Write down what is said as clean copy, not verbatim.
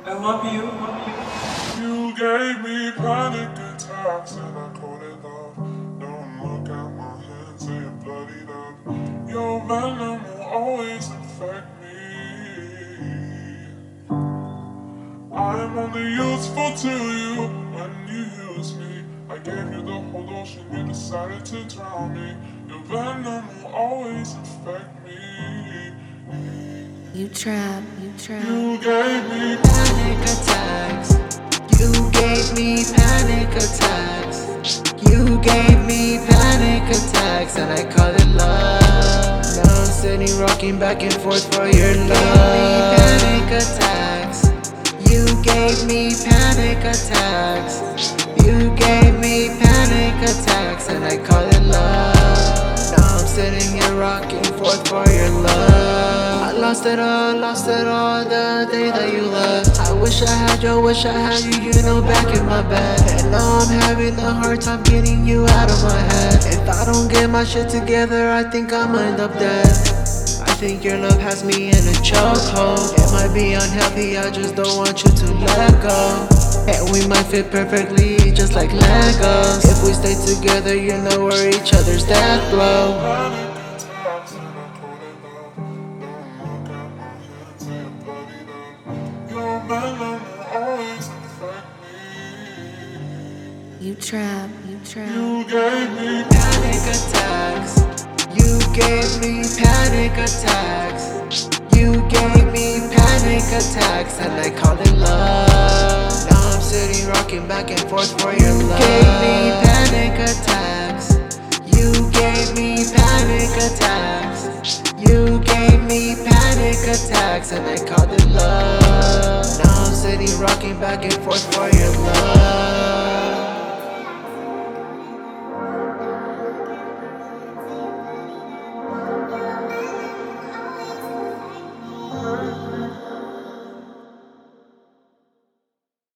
I love you. You gave me panic attacks and I called it love. Don't look at my hands, they are bloodied up. Your venom will always affect me. I'm only useful to you when you use me. I gave you the whole ocean, you decided to drown me. Your venom will always affect me. You gave me Panic attacks. You gave me panic attacks. You gave me panic attacks, and I call it love. Now I'm sitting rocking back and forth for your love. Panic attacks. You gave me panic attacks. You gave me panic attacks, and I call it love. Now I'm sitting here rocking forth for your love. I lost it all the day that you left. I wish I had you, you know, back in my bed. And now I'm having a hard time getting you out of my head. If I don't get my shit together, I think I'll end up dead. I think your love has me in a chokehold. It might be unhealthy, I just don't want you to let go. And we might fit perfectly, just like Legos. If we stay together, you know we're each other's death blow. panic attacks and I called it love. Don't look at my hands, they are bloodied up. Your venom will always affect me. You gave me Panic attacks. You gave me panic attacks. You gave me panic attacks, and I call it love. Now I'm sitting rocking back and forth for your love. You gave me panic attacks. You gave me panic attacks. You gave me panic attacks, and I call it love. Now I'm sitting rocking back and forth for your love.